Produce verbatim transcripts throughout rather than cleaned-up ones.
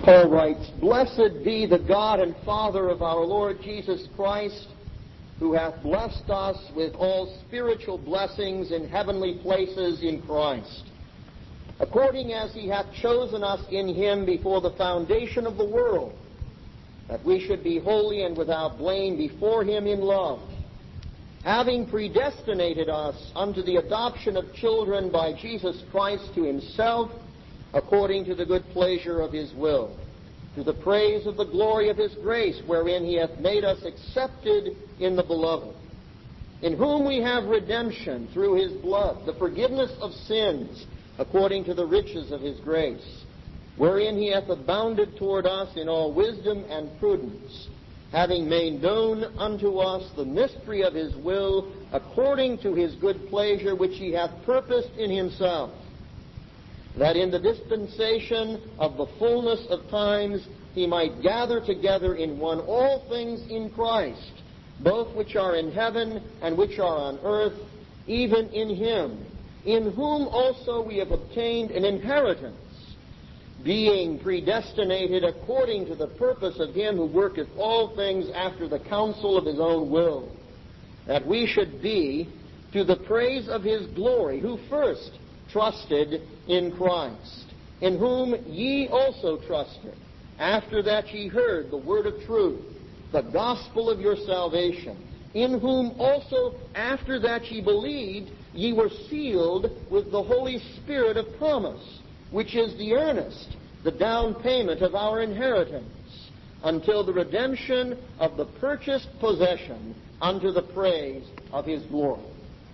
Paul writes, "Blessed be the God and Father of our Lord Jesus Christ, who hath blessed us with all spiritual blessings in heavenly places in Christ, according as he hath chosen us in him before the foundation of the world, that we should be holy and without blame before him in love, having predestinated us unto the adoption of children by Jesus Christ to himself, according to the good pleasure of his will, to the praise of the glory of his grace, wherein he hath made us accepted in the beloved, in whom we have redemption through his blood, the forgiveness of sins, according to the riches of his grace, wherein he hath abounded toward us in all wisdom and prudence, having made known unto us the mystery of his will, according to his good pleasure, which he hath purposed in himself, that in the dispensation of the fullness of times he might gather together in one all things in Christ, both which are in heaven and which are on earth, even in him, in whom also we have obtained an inheritance, being predestinated according to the purpose of him who worketh all things after the counsel of his own will, that we should be to the praise of his glory, who first trusted in Christ, in whom ye also trusted, after that ye heard the word of truth, the gospel of your salvation, in whom also after that ye believed, ye were sealed with the Holy Spirit of promise, which is the earnest, the down payment of our inheritance, until the redemption of the purchased possession unto the praise of his glory."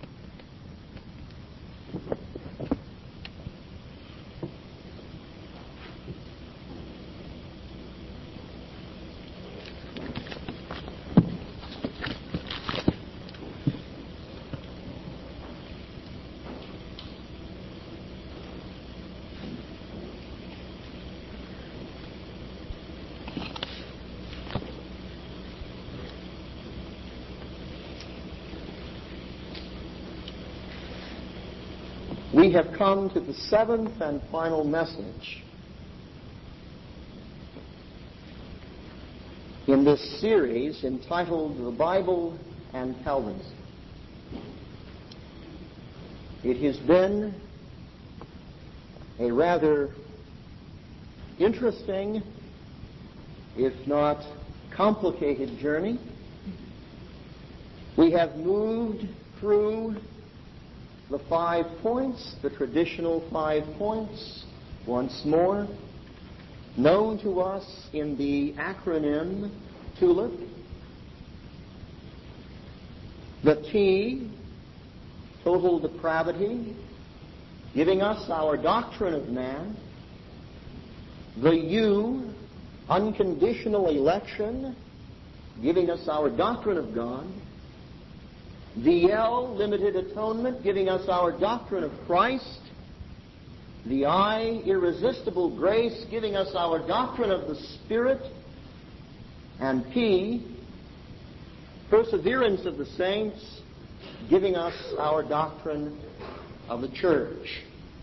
We have come to the seventh and final message in this series entitled The Bible and Calvinism. It has been a rather interesting, if not complicated, journey. We have moved through the five points, the traditional five points, once more, known to us in the acronym TULIP. The T, total depravity, giving us our doctrine of man. The U, unconditional election, giving us our doctrine of God. The L, limited atonement, giving us our doctrine of Christ. The I, irresistible grace, giving us our doctrine of the Spirit. And P, perseverance of the saints, giving us our doctrine of the church.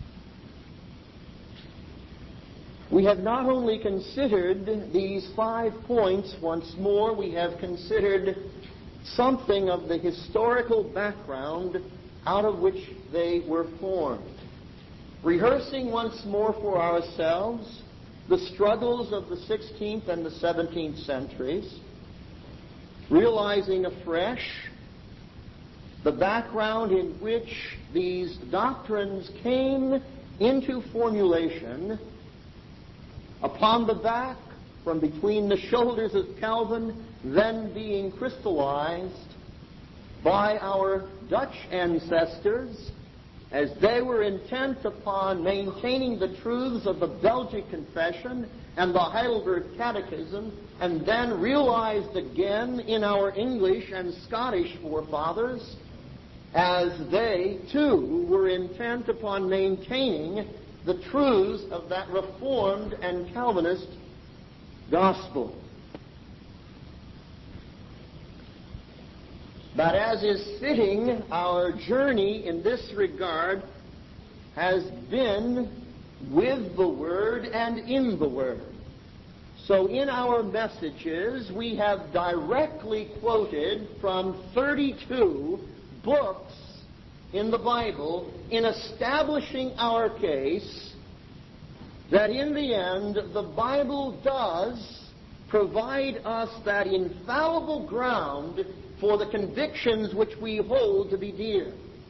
We have not only considered these five points once more, we have considered something of the historical background out of which they were formed. Rehearsing once more for ourselves the struggles of the sixteenth and the seventeenth centuries, realizing afresh the background in which these doctrines came into formulation upon the back, from between the shoulders of Calvin, then being crystallized by our Dutch ancestors as they were intent upon maintaining the truths of the Belgic Confession and the Heidelberg Catechism, and then realized again in our English and Scottish forefathers as they, too, were intent upon maintaining the truths of that Reformed and Calvinist gospel. But as is fitting, our journey in this regard has been with the Word and in the Word. So in our messages, we have directly quoted from thirty-two books in the Bible in establishing our case that in the end, the Bible does provide us that infallible ground for the convictions which we hold to be dear.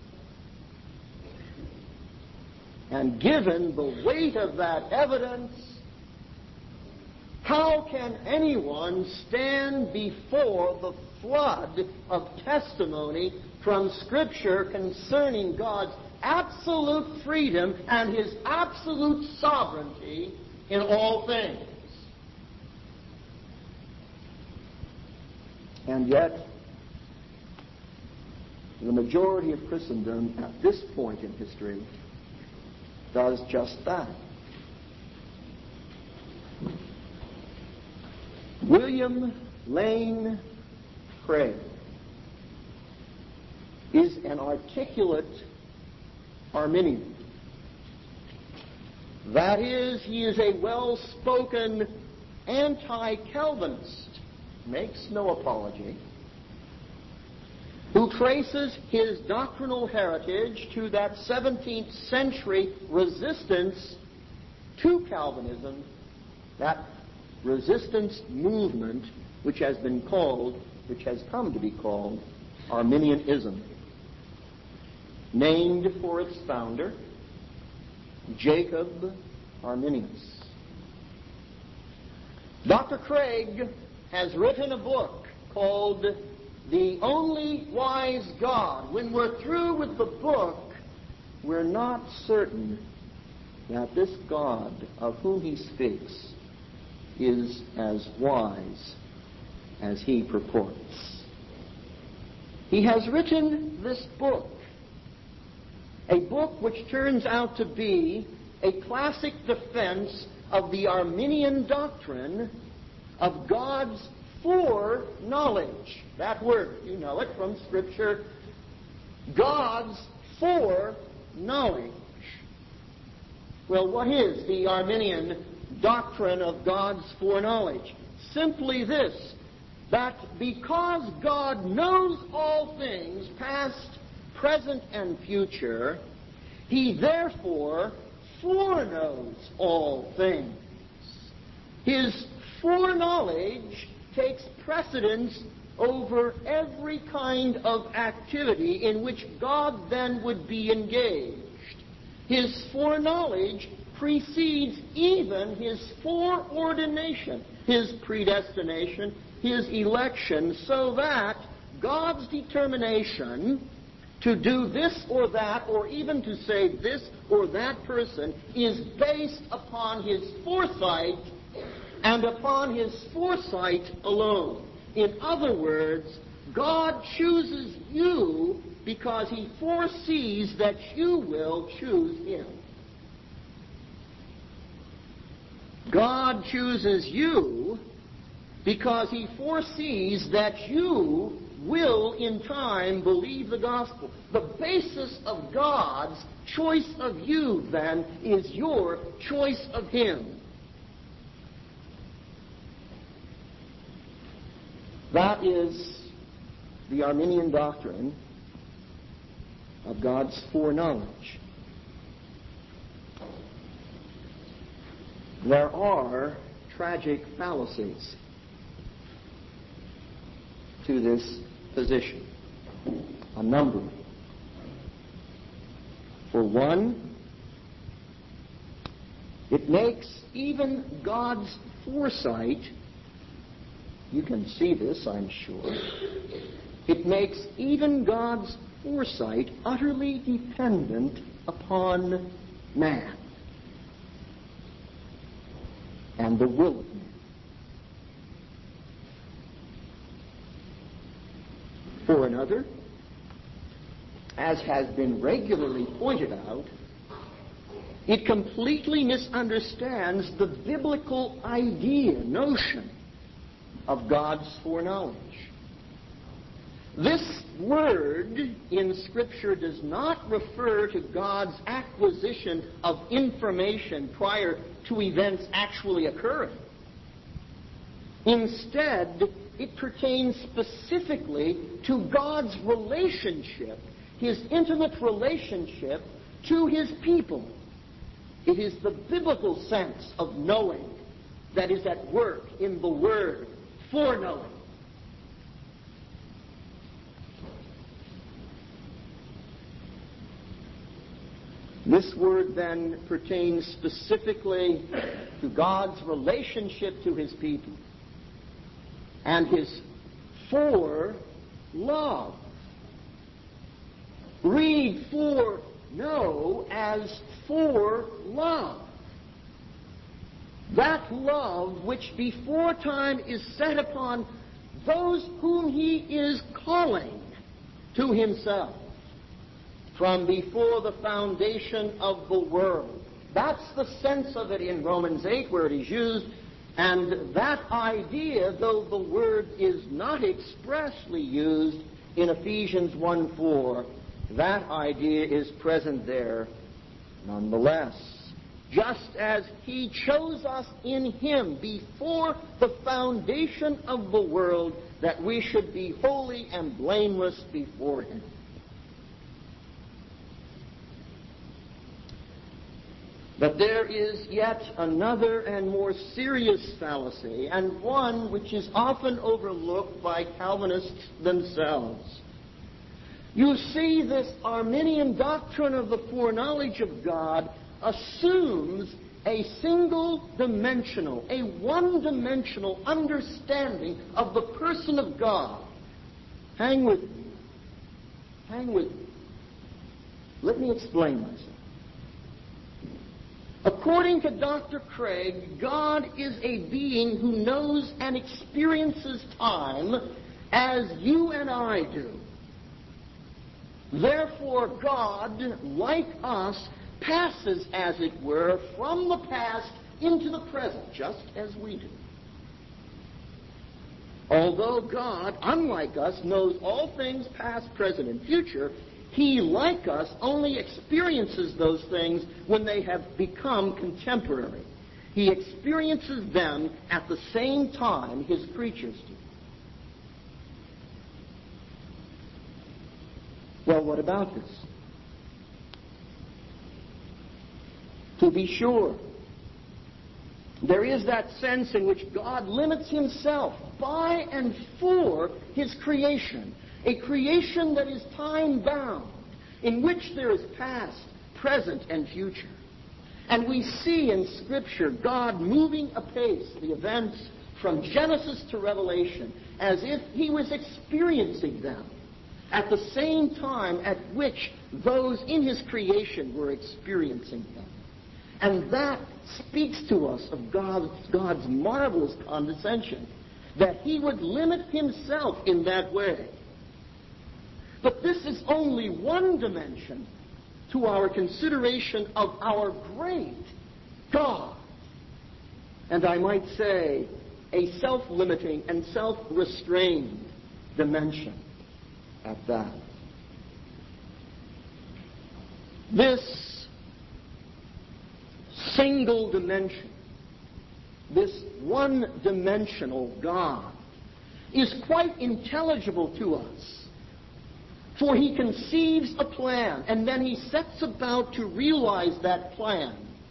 And given the weight of that evidence, how can anyone stand before the flood of testimony from Scripture concerning God's absolute freedom and His absolute sovereignty in all things? And yet, the majority of Christendom at this point in history does just that. William Lane Craig is an articulate Arminian. That is, he is a well-spoken anti-Calvinist, makes no apology, who traces his doctrinal heritage to that seventeenth century resistance to Calvinism, that resistance movement which has been called, which has come to be called, Arminianism, named for its founder, Jacob Arminius. Doctor Craig has written a book called The Only Wise God. When we're through with the book, we're not certain that this God of whom he speaks is as wise as he purports. He has written this book, a book which turns out to be a classic defense of the Arminian doctrine of God's foreknowledge. That word, you know it from Scripture. God's foreknowledge. Well, what is the Arminian doctrine of God's foreknowledge? Simply this, that because God knows all things, past, present, and future, he therefore foreknows all things. His foreknowledge takes precedence over every kind of activity in which God then would be engaged. His foreknowledge precedes even his foreordination, his predestination, his election, so that God's determination to do this or that, or even to save this or that person, is based upon his foresight and upon his foresight alone. In other words, God chooses you because he foresees that you will choose him. God chooses you because he foresees that you will in time believe the gospel. The basis of God's choice of you, then, is your choice of him. That is the Arminian doctrine of God's foreknowledge. There are tragic fallacies to this position, a number. For one, it makes even God's foresight, you can see this, I'm sure, it makes even God's foresight utterly dependent upon man and the will of man. For another, as has been regularly pointed out, it completely misunderstands the biblical idea, notion of God's foreknowledge. This word in Scripture does not refer to God's acquisition of information prior to events actually occurring. Instead, it pertains specifically to God's relationship, his intimate relationship to his people. It is the biblical sense of knowing that is at work in the word foreknowing. This word then pertains specifically to God's relationship to his people and his fore-love. Read foreknow as fore-love. That love which before time is set upon those whom he is calling to himself from before the foundation of the world. That's the sense of it in Romans eight where it is used. And that idea, though the word is not expressly used in Ephesians one four, that idea is present there nonetheless. Just as he chose us in him before the foundation of the world, that we should be holy and blameless before him. But there is yet another and more serious fallacy, and one which is often overlooked by Calvinists themselves. You see, this Arminian doctrine of the foreknowledge of God assumes a single-dimensional, a one-dimensional understanding of the person of God. Hang with me. Hang with me. Let me explain myself. According to Doctor Craig, God is a being who knows and experiences time as you and I do. Therefore, God, like us, passes, as it were, from the past into the present, just as we do. Although God, unlike us, knows all things past, present, and future, he, like us, only experiences those things when they have become contemporary. He experiences them at the same time his creatures do. Well, what about this? To be sure, there is that sense in which God limits himself by and for his creation, a creation that is time-bound, in which there is past, present, and future. And we see in Scripture God moving apace the events from Genesis to Revelation as if he was experiencing them at the same time at which those in his creation were experiencing them. And that speaks to us of God's, God's marvelous condescension, that he would limit himself in that way. But this is only one dimension to our consideration of our great God. And I might say, a self-limiting and self-restrained dimension at that. This single dimension, this one-dimensional God, is quite intelligible to us. For he conceives a plan, and then he sets about to realize that plan.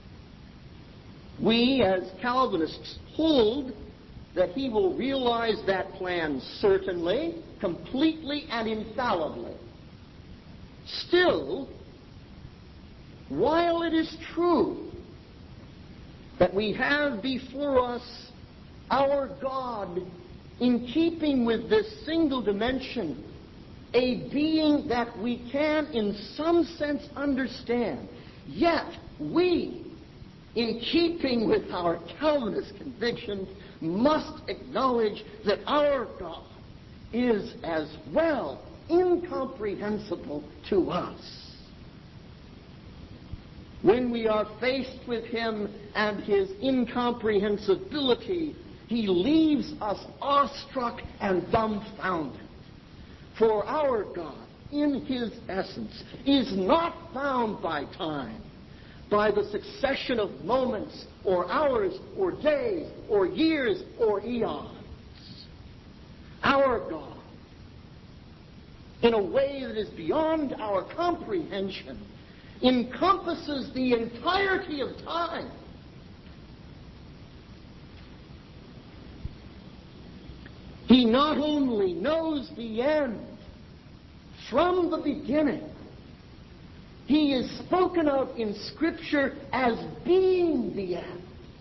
We, as Calvinists, hold that he will realize that plan certainly, completely, and infallibly. Still, while it is true that we have before us our God in keeping with this single dimension, a being that we can in some sense understand, yet we, in keeping with our Calvinist convictions, must acknowledge that our God is as well incomprehensible to us. When we are faced with him and his incomprehensibility, he leaves us awestruck and dumbfounded. For our God, in his essence, is not bound by time, by the succession of moments, or hours, or days, or years, or eons. our God, in a way that is beyond our comprehension, encompasses the entirety of time. He not only knows the end from the beginning, he is spoken of in Scripture as being the end,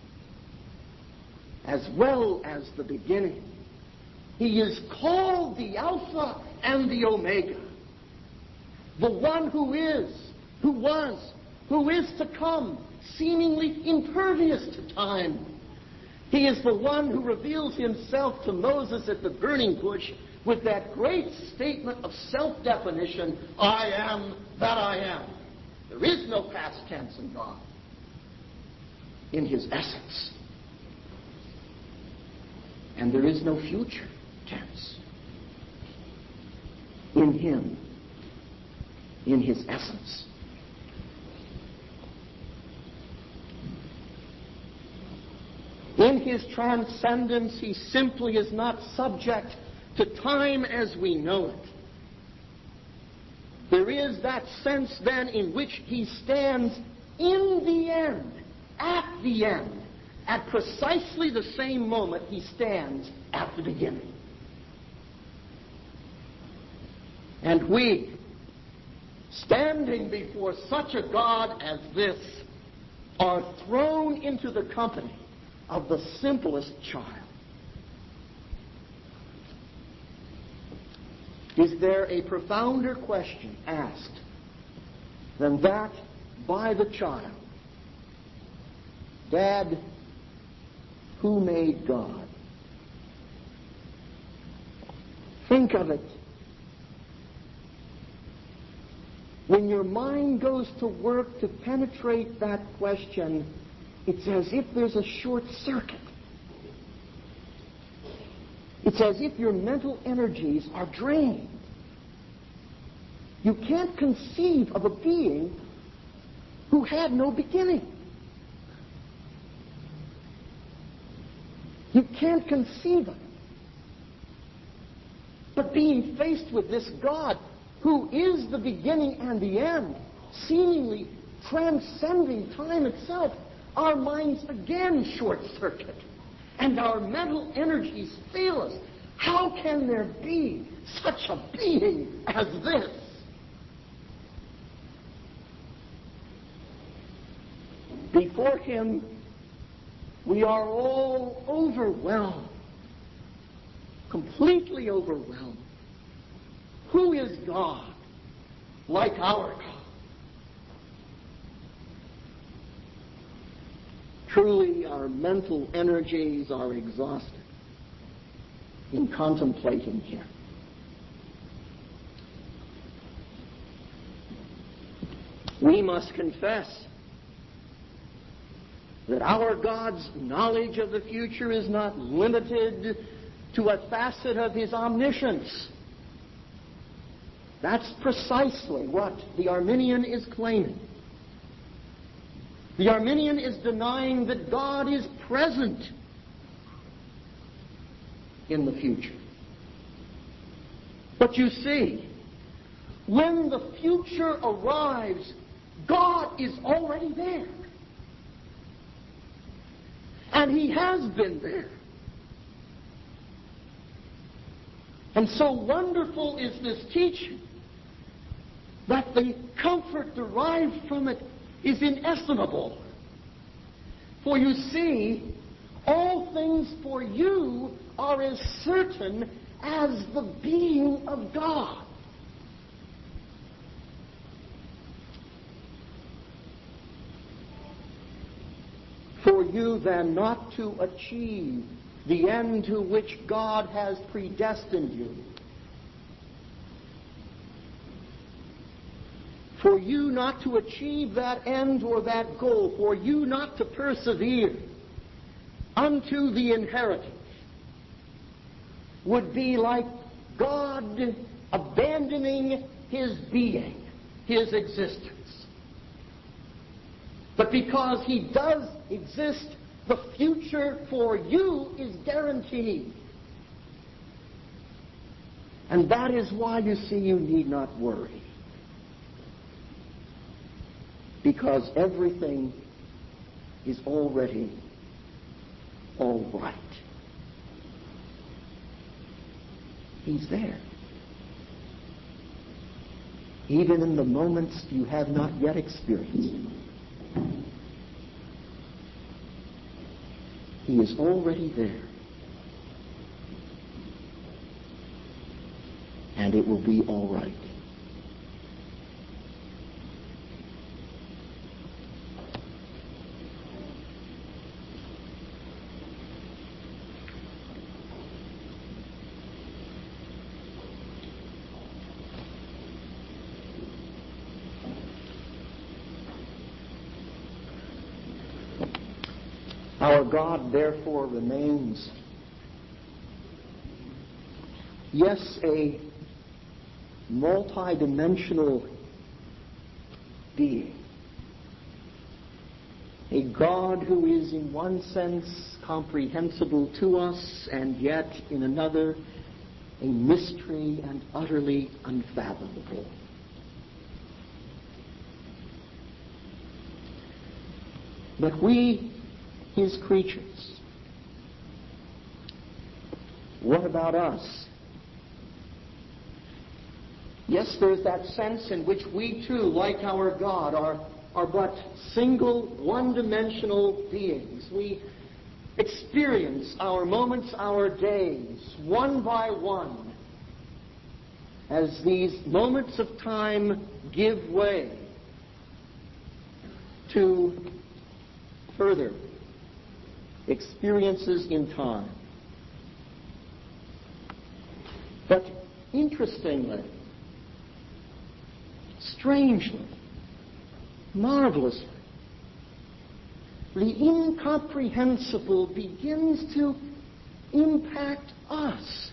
as well as the beginning. He is called the Alpha and the Omega, the one who is, who was, who is to come, seemingly impervious to time. He is the one who reveals himself to Moses at the burning bush with that great statement of self-definition, I am that I am. There is no past tense in God, in his essence. And there is no future tense in him, in his essence. In his transcendence, he simply is not subject to time as we know it. There is that sense then in which he stands in the end, at the end, at precisely the same moment he stands at the beginning. And we, standing before such a God as this, are thrown into the company of the simplest child. Is there a profounder question asked than that by the child? Dad, who made God? Think of it. When your mind goes to work to penetrate that question, it's as if there's a short circuit. It's as if your mental energies are drained. You can't conceive of a being who had no beginning. You can't conceive of it. But being faced with this God who is the beginning and the end, seemingly transcending time itself, our minds again short-circuit, and our mental energies fail us. How can there be such a being as this? Before him, we are all overwhelmed, completely overwhelmed. Who is God like our God? Truly, our mental energies are exhausted in contemplating him. We must confess that our God's knowledge of the future is not limited to a facet of his omniscience. That's precisely what the Arminian is claiming. The Arminian is denying that God is present in the future. But you see, when the future arrives, God is already there. And he has been there. And so wonderful is this teaching that the comfort derived from it is inestimable. For you see, all things for you are as certain as the being of God. For you then not to achieve the end to which God has predestined you. For you not to achieve that end or that goal, for you not to persevere unto the inheritance, would be like God abandoning his being, his existence. But because he does exist, the future for you is guaranteed. And that is why, you see, you need not worry. Because everything is already all right. He's there. Even in the moments you have not yet experienced. He is already there. And it will be all right. Our God, therefore, remains, yes, a multidimensional being. A God who is in one sense comprehensible to us, and yet in another a mystery and utterly unfathomable. But we, His creatures, what about us? Yes, there's that sense in which we too, like our God, are, are but single, one-dimensional beings. We experience our moments, our days, one by one, as these moments of time give way to further experiences in time. But interestingly, strangely, marvelously, the incomprehensible begins to impact us.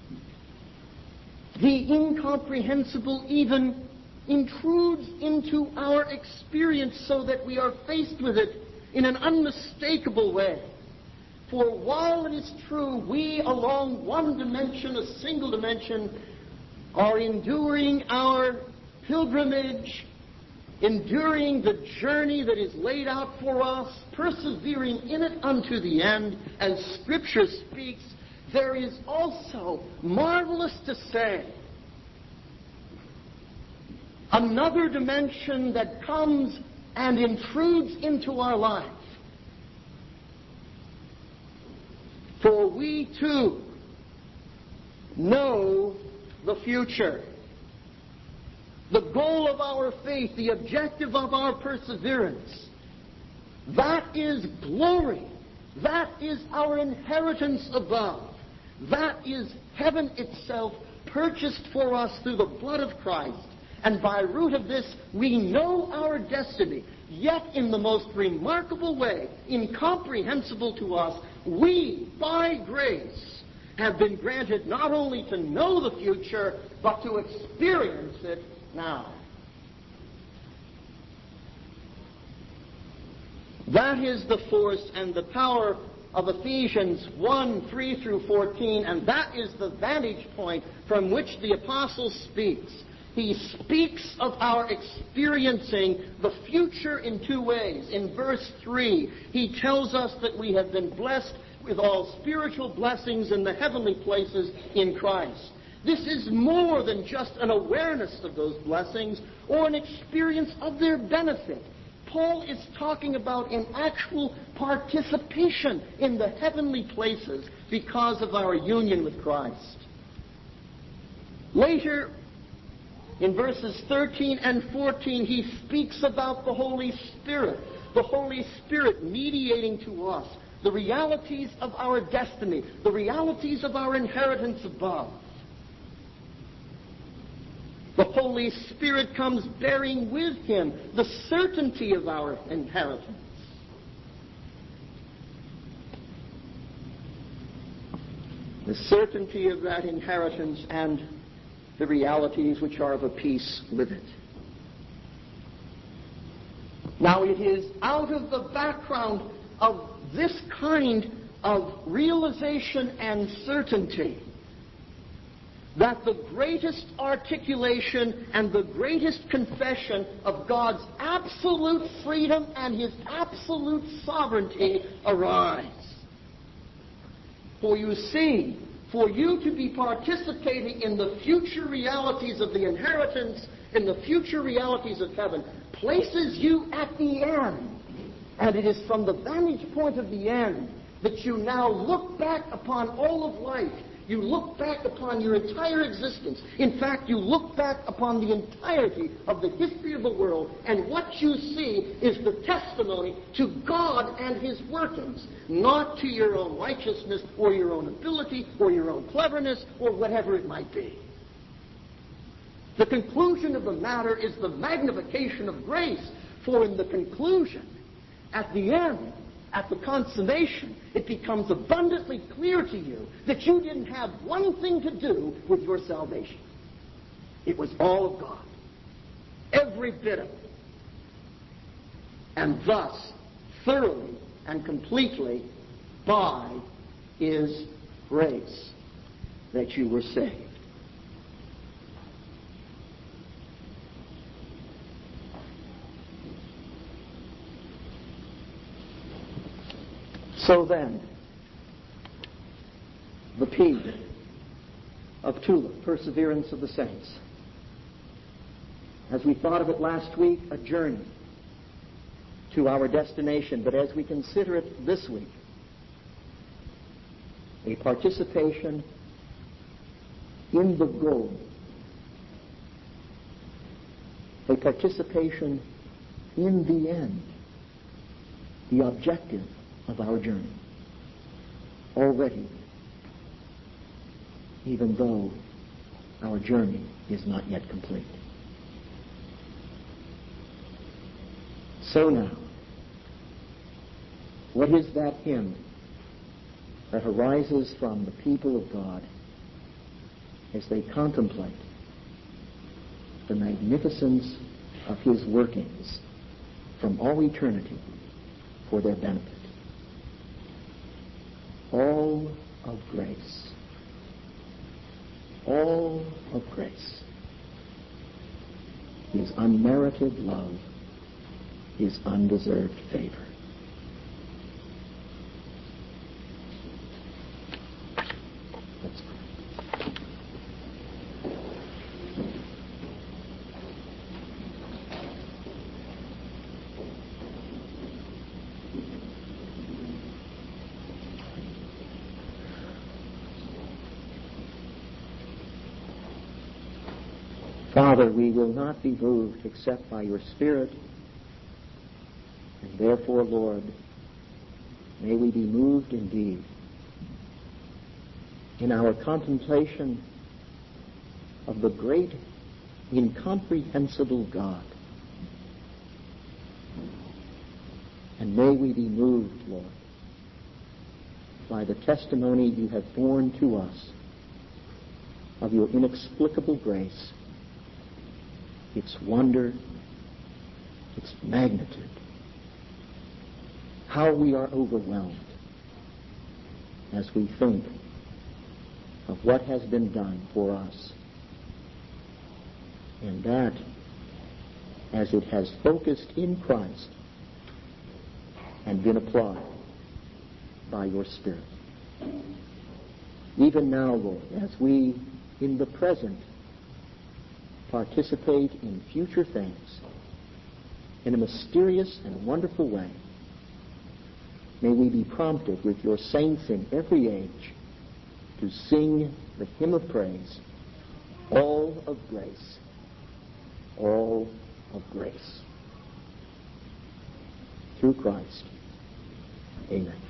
The incomprehensible even intrudes into our experience so that we are faced with it in an unmistakable way. For while it is true we along one dimension, a single dimension, are enduring our pilgrimage, enduring the journey that is laid out for us, persevering in it unto the end, as Scripture speaks, there is also, marvelous to say, another dimension that comes and intrudes into our life. For we too know the future. The goal of our faith, the objective of our perseverance. That is glory. That is our inheritance above. That is heaven itself purchased for us through the blood of Christ. And by root of this, we know our destiny. Yet in the most remarkable way, incomprehensible to us, we, by grace, have been granted not only to know the future, but to experience it now. That is the force and the power of Ephesians one, three through fourteen, and that is the vantage point from which the apostle speaks. He speaks of our experiencing the future in two ways. In verse three, he tells us that we have been blessed with all spiritual blessings in the heavenly places in Christ. This is more than just an awareness of those blessings or an experience of their benefit. Paul is talking about an actual participation in the heavenly places because of our union with Christ. Later, in verses thirteen and fourteen, he speaks about the Holy Spirit, the Holy Spirit mediating to us the realities of our destiny, the realities of our inheritance above. The Holy Spirit comes bearing with him the certainty of our inheritance. The certainty of that inheritance and the realities which are of a piece with it. Now it is out of the background of this kind of realization and certainty that the greatest articulation and the greatest confession of God's absolute freedom and His absolute sovereignty arise. For you see, for you to be participating in the future realities of the inheritance, in the future realities of heaven, places you at the end. And it is from the vantage point of the end that you now look back upon all of life. You look back upon your entire existence. In fact, you look back upon the entirety of the history of the world, and what you see is the testimony to God and His workings, not to your own righteousness or your own ability or your own cleverness or whatever it might be. The conclusion of the matter is the magnification of grace, for in the conclusion, at the end, at the consummation, it becomes abundantly clear to you that you didn't have one thing to do with your salvation. It was all of God. Every bit of it. And thus, thoroughly and completely, by His grace, that you were saved. So then, the P of TULIP, Perseverance of the Saints. As we thought of it last week, a journey to our destination, but as we consider it this week, a participation in the goal, a participation in the end, the objective of our journey. Already, even though our journey is not yet complete. So now, what is that hymn that arises from the people of God as they contemplate the magnificence of His workings from all eternity for their benefit? All of grace. All of grace. His unmerited love, His undeserved favor. Let's pray. Father, we will not be moved except by your Spirit, and therefore, Lord, may we be moved indeed in our contemplation of the great, incomprehensible God. And may we be moved, Lord, by the testimony you have borne to us of your inexplicable grace, its wonder, its magnitude. How we are overwhelmed as we think of what has been done for us. And that, as it has focused in Christ and been applied by your Spirit. Even now, Lord, as we in the present participate in future things in a mysterious and wonderful way, may we be prompted with your saints in every age to sing the hymn of praise, all of grace, all of grace. Through Christ. Amen.